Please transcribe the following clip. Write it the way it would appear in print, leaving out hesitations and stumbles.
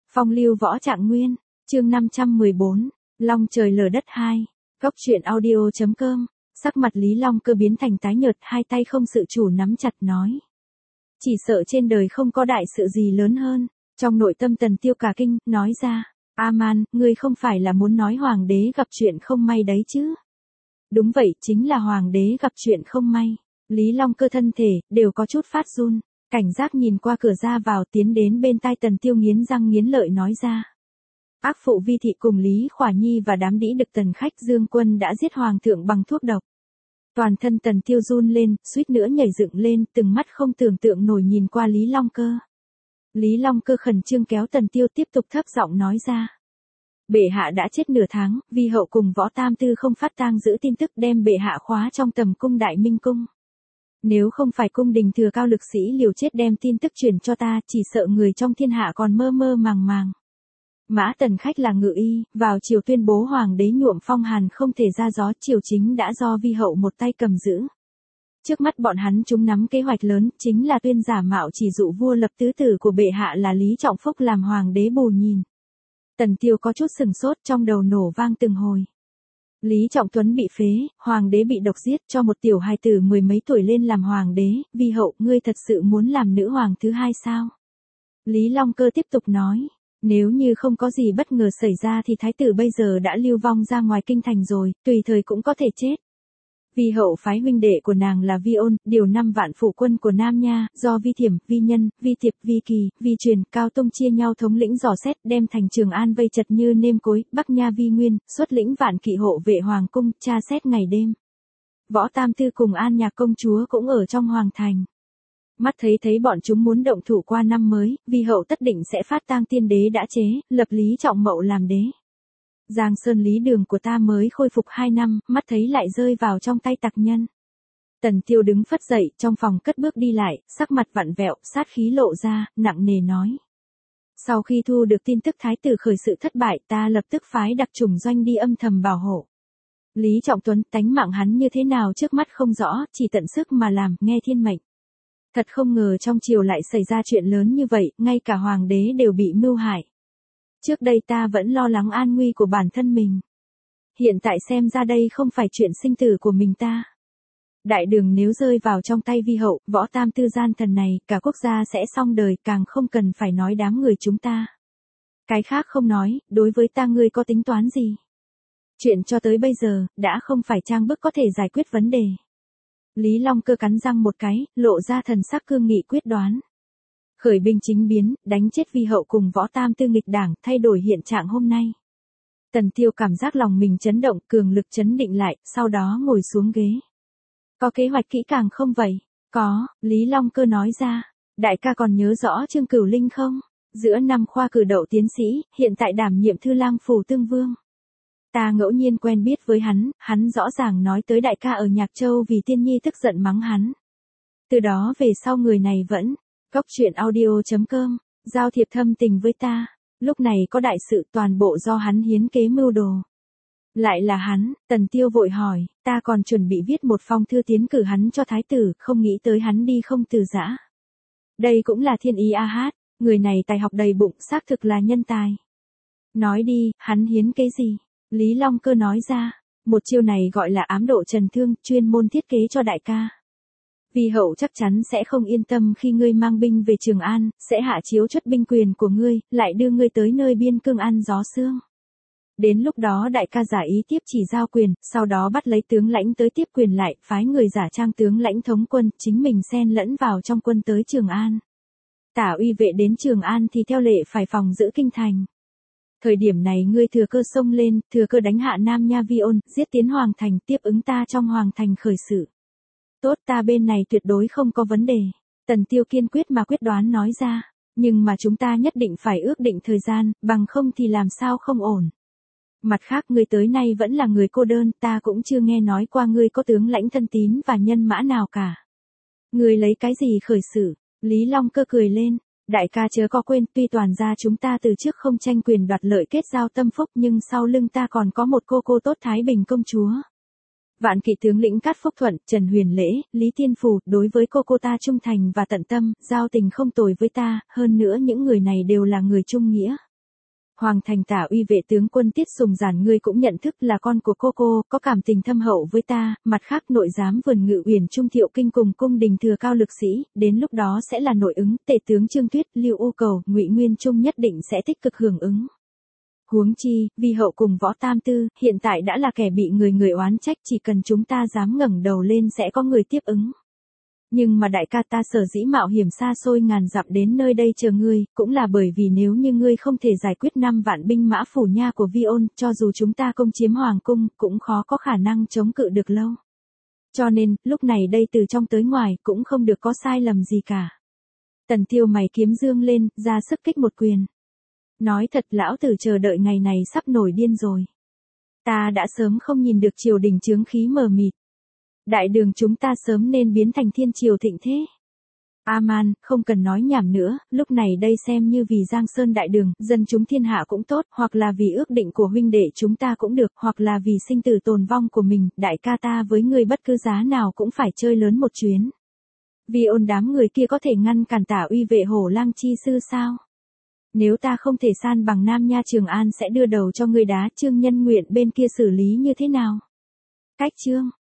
Phong lưu võ trạng nguyên, chương 514, Long trời lở đất 2, Góc truyện audio.com, sắc mặt Lý Long Cơ biến thành tái nhợt, hai tay không sự chủ nắm chặt nói. Chỉ sợ trên đời không có đại sự gì lớn hơn, trong nội tâm Tần Tiêu cả kinh, nói ra, A-man, ngươi không phải là muốn nói hoàng đế gặp chuyện không may đấy chứ? Đúng vậy, chính là hoàng đế gặp chuyện không may. Lý Long Cơ thân thể, đều có chút phát run, cảnh giác nhìn qua cửa ra vào tiến đến bên tai Tần Tiêu nghiến răng nghiến lợi nói ra. Ác phụ Vi Thị cùng Lý Khỏa Nhi và đám đĩ đực Tần khách Dương Quân đã giết hoàng thượng bằng thuốc độc. Toàn thân Tần Tiêu run lên, suýt nữa nhảy dựng lên, từng mắt không tưởng tượng nổi nhìn qua Lý Long Cơ. Lý Long Cơ khẩn trương kéo Tần Tiêu tiếp tục thấp giọng nói ra. Bệ hạ đã chết nửa tháng, Vi hậu cùng Võ Tam Tư không phát tang giữ tin tức đem bệ hạ khóa trong tầm cung Đại Minh Cung. Nếu không phải cung đình thừa cao lực sĩ liều chết đem tin tức truyền cho ta, chỉ sợ người trong thiên hạ còn mơ mơ màng màng. Mã Tần khách là ngự y, vào triều tuyên bố hoàng đế nhuộm phong hàn không thể ra gió, triều chính đã do Vi hậu một tay cầm giữ. Trước mắt bọn hắn chúng nắm kế hoạch lớn, chính là tuyên giả mạo chỉ dụ vua lập tứ tử của bệ hạ là Lý Trọng Phúc làm hoàng đế bù nhìn. Tần Tiêu có chút sừng sốt, trong đầu nổ vang từng hồi. Lý Trọng Tuấn bị phế, hoàng đế bị độc giết, cho một tiểu hài tử mười mấy tuổi lên làm hoàng đế, Vi hậu, ngươi thật sự muốn làm nữ hoàng thứ hai sao? Lý Long Cơ tiếp tục nói, nếu như không có gì bất ngờ xảy ra thì thái tử bây giờ đã lưu vong ra ngoài kinh thành rồi, tùy thời cũng có thể chết. Vi hậu phái huynh đệ của nàng là Vi Ôn, điều 5 vạn phụ quân của Nam Nha, do Vi Thiểm, Vi Nhân, Vi Tiệp, Vi Kỳ, Vi Truyền, Cao Tông chia nhau thống lĩnh dò xét, đem thành Trường An vây chật như nêm cối, Bắc Nha Vi Nguyên, xuất lĩnh vạn kỵ hộ vệ hoàng cung, tra xét ngày đêm. Võ Tam Tư cùng An Nhạc công chúa cũng ở trong hoàng thành. Mắt thấy bọn chúng muốn động thủ qua năm mới, Vi hậu tất định sẽ phát tang tiên đế đã chế, lập Lý Trọng Mậu làm đế. Giang Sơn Lý Đường của ta mới khôi phục 2 năm, mắt thấy lại rơi vào trong tay tặc nhân. Tần Tiêu đứng phất dậy, trong phòng cất bước đi lại, sắc mặt vặn vẹo, sát khí lộ ra, nặng nề nói. Sau khi thu được tin tức thái tử khởi sự thất bại, ta lập tức phái đặc chủng doanh đi âm thầm bảo hộ. Lý Trọng Tuấn, tánh mạng hắn như thế nào trước mắt không rõ, chỉ tận sức mà làm, nghe thiên mệnh. Thật không ngờ trong triều lại xảy ra chuyện lớn như vậy, ngay cả hoàng đế đều bị mưu hại. Trước đây ta vẫn lo lắng an nguy của bản thân mình. Hiện tại xem ra đây không phải chuyện sinh tử của mình ta. Đại đường nếu rơi vào trong tay Vi hậu, Võ Tam Tư gian thần này, cả quốc gia sẽ xong đời, càng không cần phải nói đám người chúng ta. Cái khác không nói, đối với ta ngươi có tính toán gì? Chuyện cho tới bây giờ, đã không phải trang bức có thể giải quyết vấn đề. Lý Long Cơ cắn răng một cái, lộ ra thần sắc cương nghị quyết đoán. Khởi binh chính biến, đánh chết Vi hậu cùng Võ Tam Tư nghịch đảng, thay đổi hiện trạng hôm nay. Tần Tiêu cảm giác lòng mình chấn động, cường lực chấn định lại, sau đó ngồi xuống ghế. Có kế hoạch kỹ càng không vậy? Có, Lý Long Cơ nói ra. Đại ca còn nhớ rõ Trương Cửu Linh không? Giữa năm khoa cử đậu tiến sĩ, hiện tại đảm nhiệm Thư Lang Phủ Tương Vương. Ta ngẫu nhiên quen biết với hắn rõ ràng nói tới đại ca ở Nhạc Châu vì Tiên Nhi tức giận mắng hắn. Từ đó về sau người này vẫn, Góc truyện audio.com, giao thiệp thâm tình với ta, lúc này có đại sự toàn bộ do hắn hiến kế mưu đồ. Lại là hắn, Tần Tiêu vội hỏi, ta còn chuẩn bị viết một phong thư tiến cử hắn cho thái tử, không nghĩ tới hắn đi không từ giã. Đây cũng là thiên ý a hát, người này tài học đầy bụng, xác thực là nhân tài. Nói đi, hắn hiến kế gì? Lý Long Cơ nói ra, một chiêu này gọi là ám độ trần thương, chuyên môn thiết kế cho đại ca. Vi hậu chắc chắn sẽ không yên tâm khi ngươi mang binh về Trường An, sẽ hạ chiếu chất binh quyền của ngươi, lại đưa ngươi tới nơi biên cương ăn gió sương. Đến lúc đó đại ca giả ý tiếp chỉ giao quyền, sau đó bắt lấy tướng lãnh tới tiếp quyền lại, phái người giả trang tướng lãnh thống quân, chính mình xen lẫn vào trong quân tới Trường An. Tả uy vệ đến Trường An thì theo lệ phải phòng giữ kinh thành. Thời điểm này ngươi thừa cơ xông lên, thừa cơ đánh hạ Nam Nha Vi Ôn, giết tiến hoàng thành, tiếp ứng ta trong hoàng thành khởi sự. Tốt, ta bên này tuyệt đối không có vấn đề. Tần Tiêu kiên quyết mà quyết đoán nói ra. Nhưng mà chúng ta nhất định phải ước định thời gian, bằng không thì làm sao không ổn. Mặt khác ngươi tới nay vẫn là người cô đơn, ta cũng chưa nghe nói qua ngươi có tướng lãnh thân tín và nhân mã nào cả. Ngươi lấy cái gì khởi sự? Lý Long Cơ cười lên. Đại ca chớ có quên, tuy toàn gia chúng ta từ trước không tranh quyền đoạt lợi kết giao tâm phúc nhưng sau lưng ta còn có một cô tốt Thái Bình công chúa. Vạn kỵ tướng lĩnh Cát Phúc Thuận, Trần Huyền Lễ, Lý Tiên Phù, đối với cô ta trung thành và tận tâm, giao tình không tồi với ta, hơn nữa những người này đều là người trung nghĩa. Hoàng thành Tả Uy vệ tướng quân Tiết Sùng Giản ngươi cũng nhận thức là con của cô, có cảm tình thâm hậu với ta, mặt khác nội giám Vườn Ngự Uyển Trung Thiệu Kinh cùng cung đình thừa cao lực sĩ, đến lúc đó sẽ là nội ứng, tể tướng Trương Tuyết, Lưu Ô Cầu, Ngụy Nguyên Trung nhất định sẽ tích cực hưởng ứng. Huống chi, Vi hậu cùng Võ Tam Tư, hiện tại đã là kẻ bị người oán trách, chỉ cần chúng ta dám ngẩng đầu lên sẽ có người tiếp ứng. Nhưng mà đại ca ta sở dĩ mạo hiểm xa xôi ngàn dặm đến nơi đây chờ ngươi, cũng là bởi vì nếu như ngươi không thể giải quyết 5 vạn binh mã phủ nha của Vi ôn, cho dù chúng ta công chiếm hoàng cung, cũng khó có khả năng chống cự được lâu. Cho nên, lúc này đây từ trong tới ngoài, cũng không được có sai lầm gì cả. Tần Tiêu mày kiếm dương lên, ra sức kích một quyền. Nói thật lão tử chờ đợi ngày này sắp nổi điên rồi. Ta đã sớm không nhìn được triều đình chướng khí mờ mịt. Đại đường chúng ta sớm nên biến thành thiên triều thịnh thế. A-man, không cần nói nhảm nữa, lúc này đây xem như vì Giang Sơn đại đường, dân chúng thiên hạ cũng tốt, hoặc là vì ước định của huynh đệ chúng ta cũng được, hoặc là vì sinh tử tồn vong của mình, đại ca ta với người bất cứ giá nào cũng phải chơi lớn một chuyến. Vì ôn đám người kia có thể ngăn cản Tả Uy vệ Hổ Lang chi sư sao? Nếu ta không thể san bằng Nam Nha Trường An sẽ đưa đầu cho người đá Trương Nhân Nguyện bên kia xử lý như thế nào? Cách Trương